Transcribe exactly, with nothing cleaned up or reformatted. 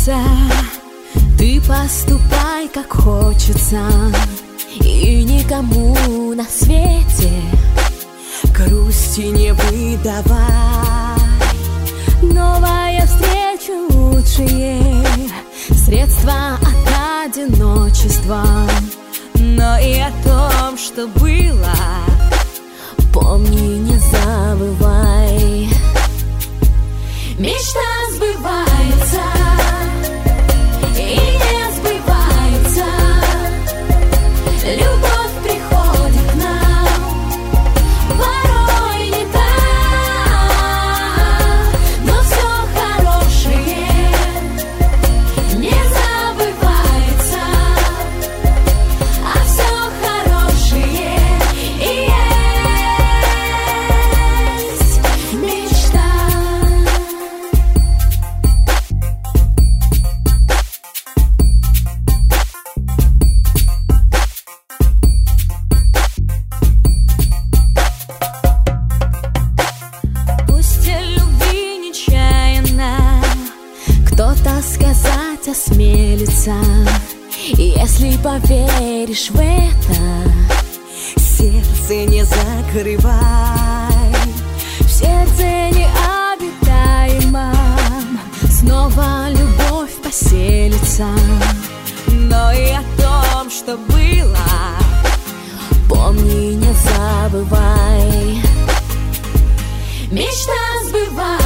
сбывается. Ты поступай, как хочется, и никому на свете грусти не выдавай. Новая встреча лучшее средство от одиночества. Но и о том, что было, помни, не забывай. Мечта сбывается и не сбывается. Любовь приходит к нам порой не так, но все хорошее не забывается, а все хорошее и есть мечта. Кто-то сказать осмелится, если поверишь в это, сердце не закрывай. В сердце необитаемом снова любовь поселится. Но и о том, что было, помни, не забывай. Мечта сбывается